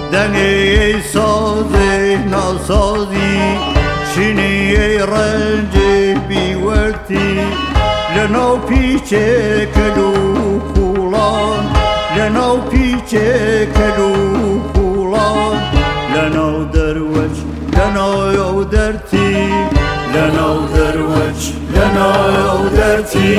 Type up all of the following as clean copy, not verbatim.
دنگی سازی ناسازی شینی رنجی بیورتی لنو پیچه کلو خولان لنو پیچه کلو خولان لنو دروج لنو یودرتی لنو دروج لنو یودرتی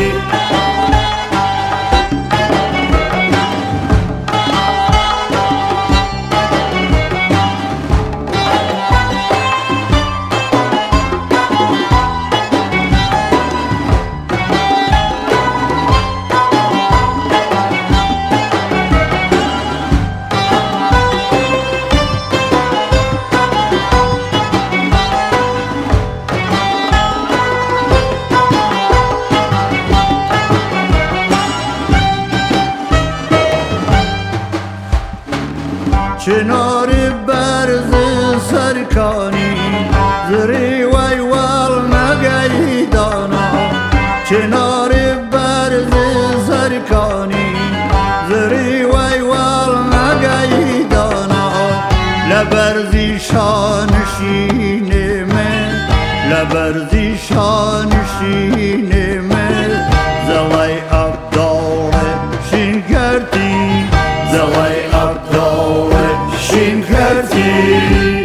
چنار برز سرکانی زری وی وال نگی دانا چنار برز سرکانی زری وی وال نگی دانا لبرزی شانشین من لبرزی شانشین من زلی عبدال شین کردی زلی عبدال شین کردی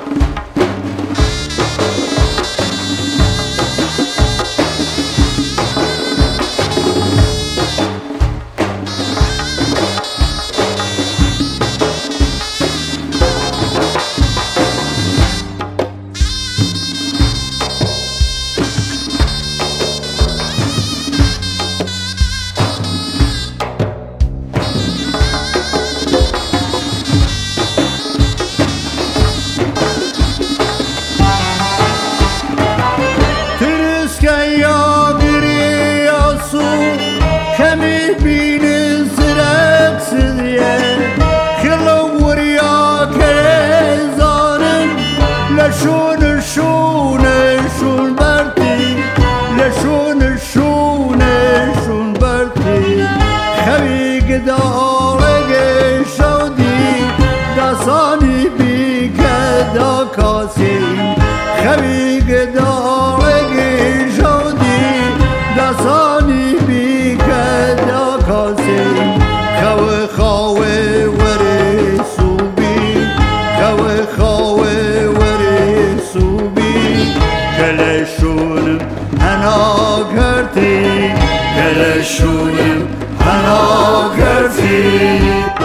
کمی بین زرق سدیه خلو وریا که زانن لشون شون برتی لشون شون برتی خوی گدالگ شودی دستانی بی کدا کاسی خوی گدالگ شودی دستانی بی کدا کاسی خواه وری سوبی خواه وری سوبی کلشونم هنا کرتی کلشونم هنا کرتی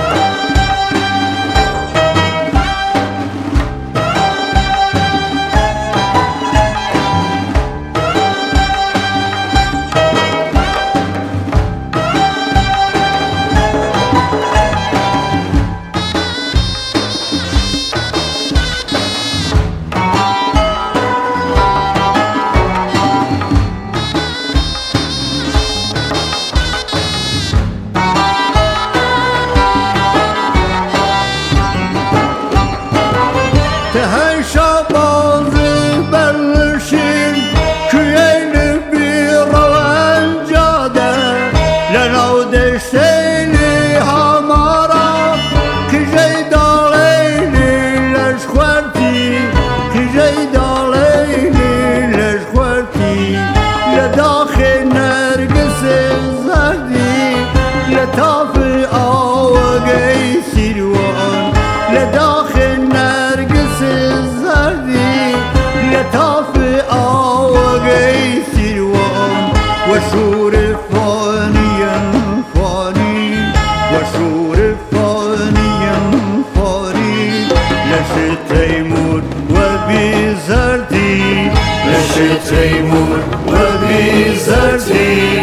لطافي آوغي سيروان لداخل نرقص الزردي لطافي آوغي سيروان وشور فانيا فاني وشور فانيا فاني لشت تيمور وبزردي لشت تيمور وبزردي